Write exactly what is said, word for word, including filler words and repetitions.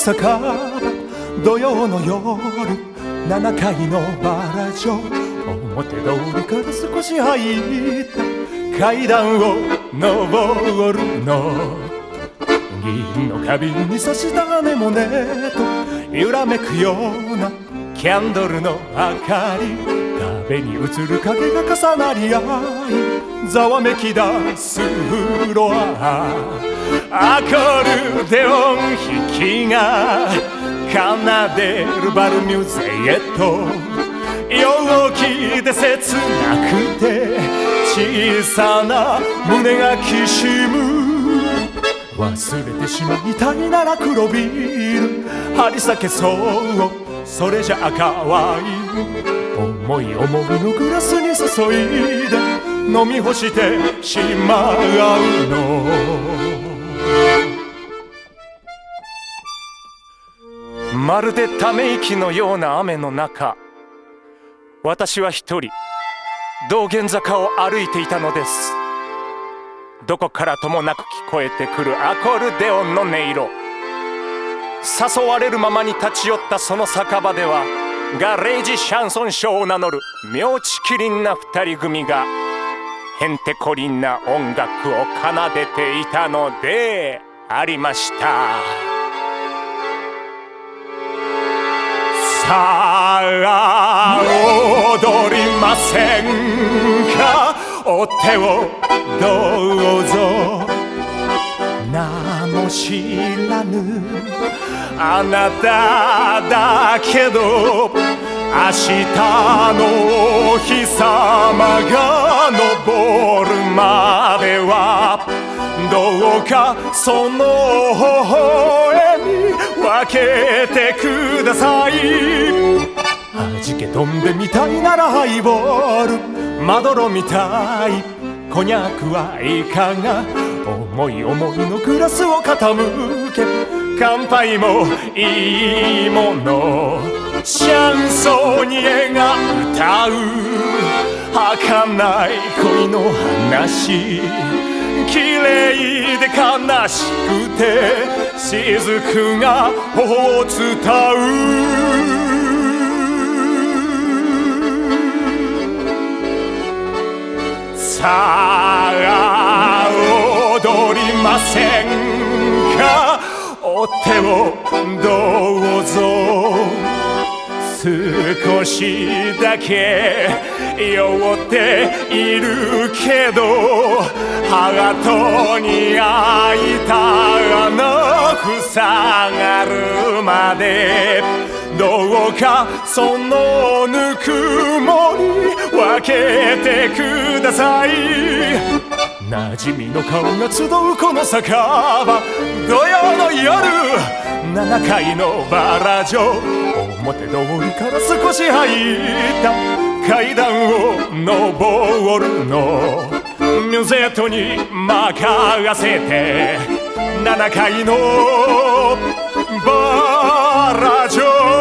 酒場、土曜の夜ななかいのバラ城、表通りから少し入った階段を登るの。銀の花瓶に差したアネモネと揺らめくようなキャンドルの明かり、壁に映る影が重なり合いざわめき出すフロア。アコルデオン弾きが奏でるバルミューゼエット、陽気で切なくて小さな胸がきしむ。忘れてしまいたいなら黒ビール張り裂けそう、それじゃ赤ワイン思い思いのグラスに注いで飲み干してしまうの。まるでため息のような雨の中、私は一人道玄坂を歩いていたのです。どこからともなく聞こえてくるアコルデオンの音色、誘われるままに立ち寄ったその酒場では、ガレージシャンソンショーを名乗る妙ちきりんな二人組がへんてこりんな音楽を奏でていたのでありました。さあ踊りませんか、お手をどうぞ。名も知らぬあなただけど、明日のお日様が昇るまではどうかその微笑み分けてください。はじけ飛んでみたいならハイボール、まどろみたいコニャクはいかが。思い思いのグラスを傾け乾杯もいいもの。シャンソニエが歌う儚い恋の話、綺麗で悲しくて雫が頬を伝う。さあ踊りませんか、お手をどうぞ。少しだけ酔っているけど、ハートに開いた穴塞がるまでどうかそのぬくもり分けてください。馴染みの顔が集うこの酒場、土曜の夜ななかいのバラ城、表通りから少し入った階段を登るの。ミュゼットに任せてななかいのバラ城